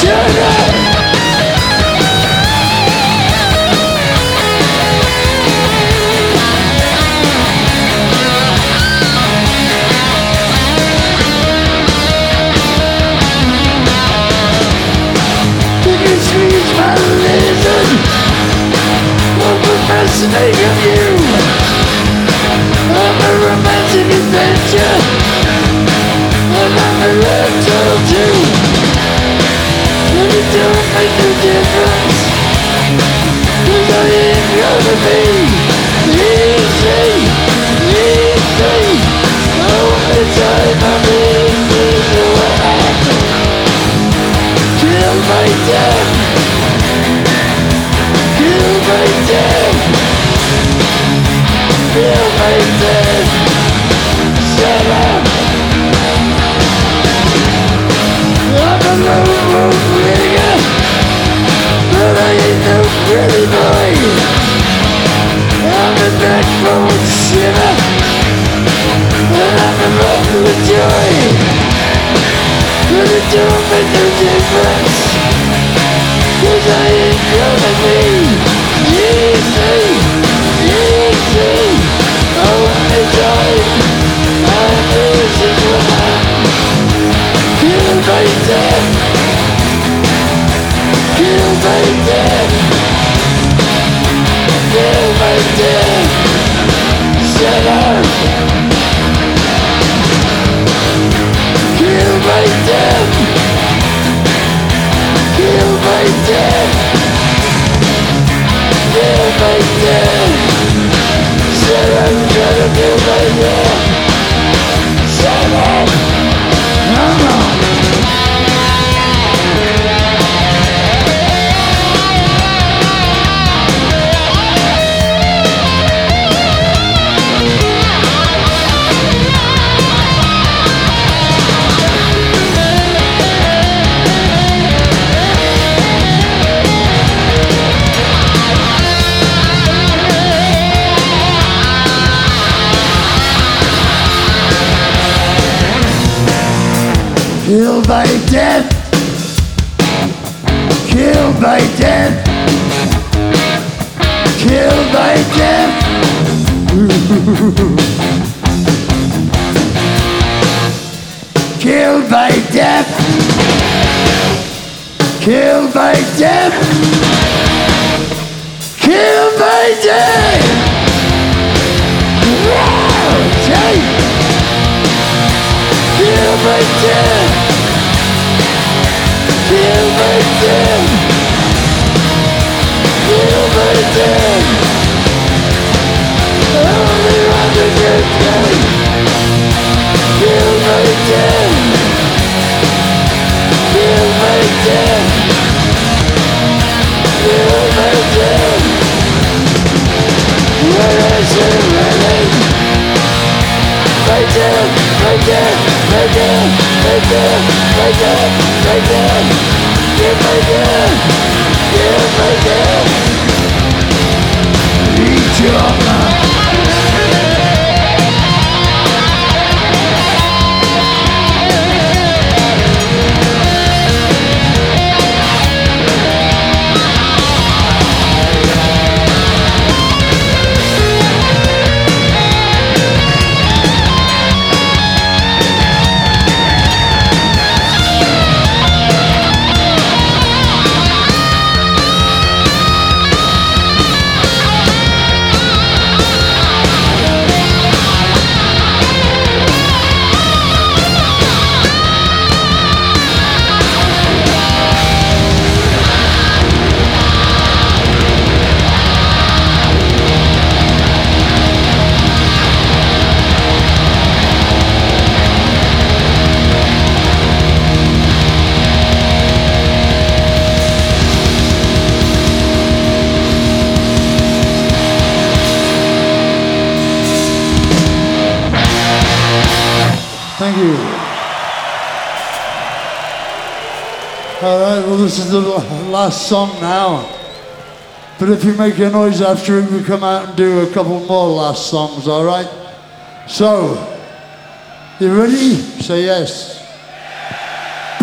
Fascinating of you. I'm a romantic adventure, and I'm a reptile too. And it don't make no difference, 'cause I ain't gonna be easy, easy. Only time I'm easy to win. Kill my death, kill my death. Feel my death. Shut up. I'm a lone wolf nigga, but I ain't no pretty boy. I'm a backbone shiver, and I'm a rock with joy. But it don't make no difference, 'cause I ain't gonna be easy, easy. Only time I'm losing one. Kill my death, kill my death, kill my death. Shut up. Kill my death, kill my death, kill my death. Shut up, shut up, kill my death. Shut up. Come on. Kill by death, kill by death, kill by death. Kill by death, kill by death, kill by death. Wow, take. Kill my death, kill my death, kill my death. Only one to get dead. Kill my death, kill my death, kill my death. Where is it running? My death, my death, my death, my death, my death, my death. Give my death, give my death. Eat your mouth. Thank you. All right, well, this is the last song now. But if you make a noise after it, we come out and do a couple more last songs, all right? So, you ready? Say yes.